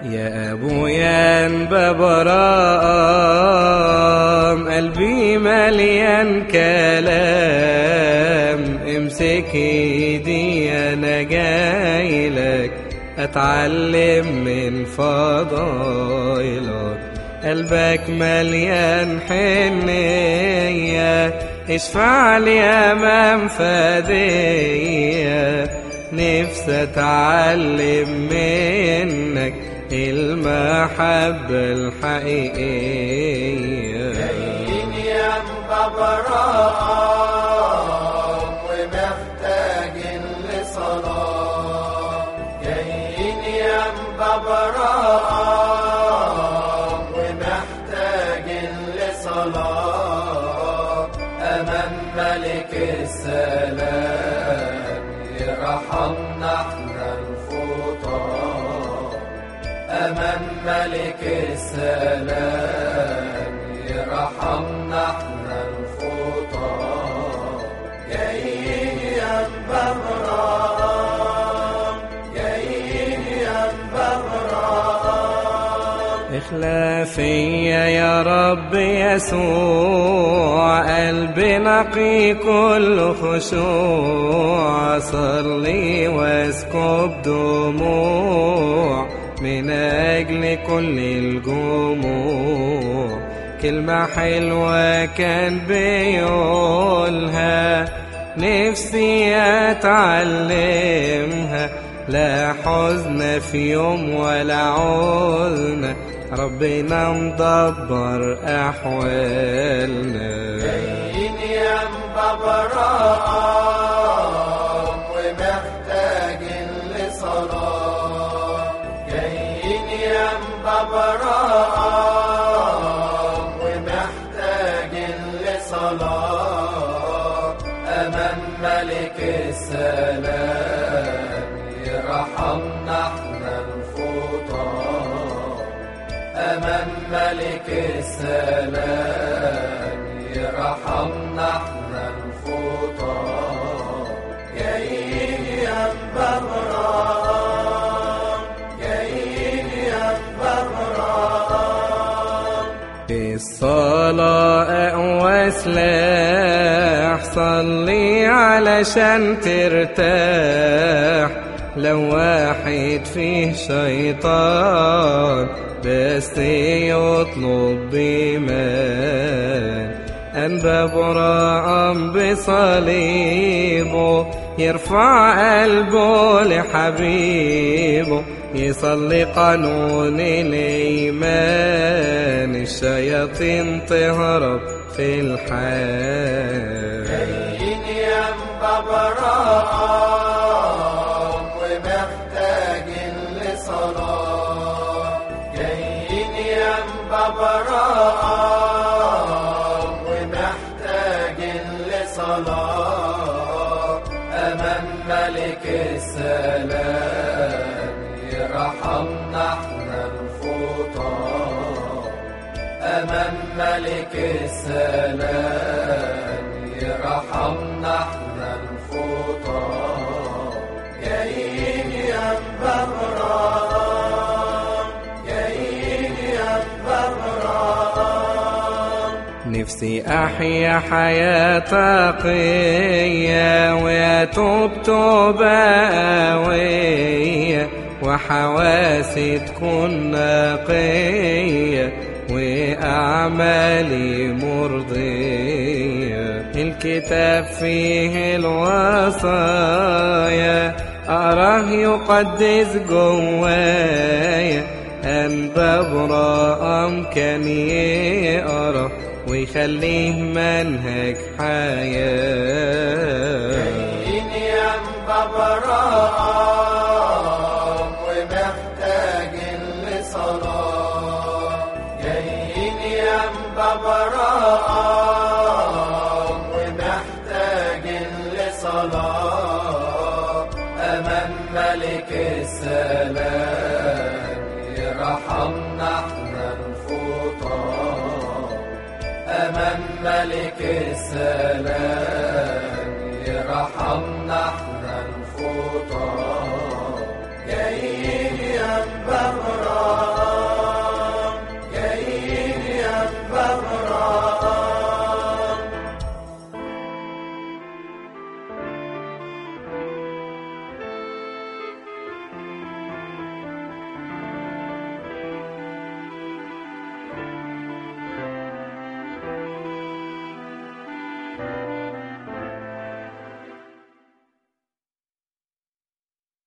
يا أبويا ببرام قلبي مليان كلام، امسك ايدي أنا جايلك أتعلم من فضايلك. قلبك مليان حنية اشفع لي أمام فدية، نفسي أتعلم منك المحبة الحقيقية. جايين يا ببرام ومحتاجين لصلاة، جايين يا ببرام ومحتاجين لصلاة، أمام ملك السلام يرحمنا احنا الخطاة، أمام ملك السلام يرحمنا احنا الخطاة. جايين يا ببرام، جايين يا ببرام. اخلى فيا يا رب يسوع قلبي نقي كل خشوع، صلي واسكب دموع من أجل كل الجموع. كلمة حلوة كان بيقولها نفسي أتعلمها، لا حزن في يوم ولا عزن، ربنا مدبر أحوالنا. جايين يا ببرام ومحتاجين لصلاة، جايين يا ببرام ومحتاجين لصلاة، أمام ملك السلام يرحمنا احنا الخطاة، أمام ملك السلام يرحمنا احنا الخطاة. جايين يا ببرام، جايين يا ببرام. الصلاة أقوى سلاح، صلي علشان ترتاح، لو واحد فيه شيطان بس يطلب بإيمان، أنبا برام بصليبه يرفع قلبه لحبيبه، يصلي قانون الإيمان، الشياطين تهرب في الحال. جايين يا ببرام ومحتاجين لصلاة، جايين يا ببرام ومحتاجين لصلاة، أمام ملك السلام يرحمنا احنا الخطاة، أمام ملك السلام يرحمنا احنا الخطاة. جايين يا ببرام، جايين يا ببرام. نفسي أحيا حياة تقية وأتوب توبة قوية، وحواسي تكون نقية وأعمالي مرضية. الكتاب فيه الوصايا أراه يقدس جوايا، أنبا برام كان يقرأ ويخليه منهج حياة. جايين يا ببرام ومحتاجين لصلاة، جايين يا ببرام ومحتاجين لصلاة، أمام ملك السلام يرحمنا احنا الخطاة، أمام ملك السلام يرحمنا احنا